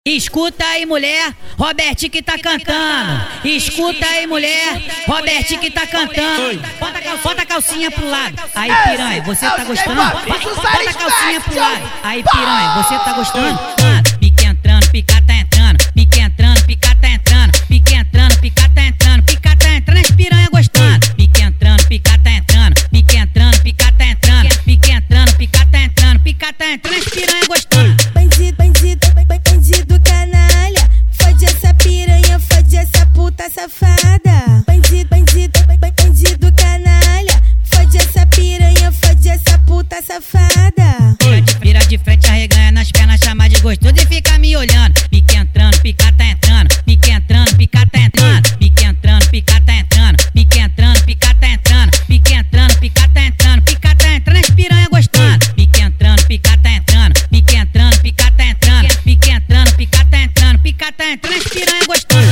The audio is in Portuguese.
Escuta aí, mulher, Robertinho que tá cantando. Escuta aí, mulher, Robertinho que tá cantando. Bota a calcinha pro lado. Aí, piranha, você tá gostando? Bota a calcinha pro lado. Aí, piranha, você tá gostando? Pique entrando, pica tá entrando. Pique entrando, pica tá entrando. Pique entrando, pica tá entrando. Pica tá entrando, as piranha gostando. Pique entrando, pica tá entrando. Pique entrando, pica tá entrando. Pique entrando, pica tá entrando. Pica tá entrando, as piranha gostando. Bandido canalha, fode essa piranha, fode essa puta safada. Bandido canalha, fode essa piranha, fode essa puta safada. Vira de frente, arreganha nas pernas, chama de gostoso e fica me olhando. Pique entrando, pica tá entrando. Pique entrando, pica tá entrando. Pique entrando, pica tá entrando. Pique entrando, pica tá entrando. Pique entrando, pica tá entrando. Pica tá entrando, as piranha gostando. Pique entrando, pica tá entrando. Pique entrando, pica tá entrando. Pique entrando, pica tá entrando. Pica tá entrando, as piranha gostando.